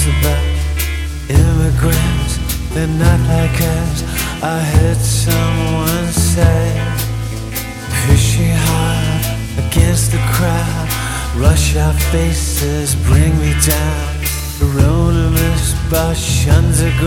rumors about immigrants, they're not like us. I heard someone say, pushy hard against the crowd, rush our faces, bring me down. Erroneous, but shuns a